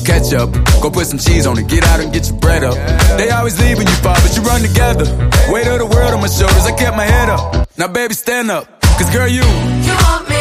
catch up. Go put some cheese on it, get out and get your bread up. They always leaving you far, but you run together. Weight of the world on my shoulders, I kept my head up. Now baby, stand up, cause girl, you want me.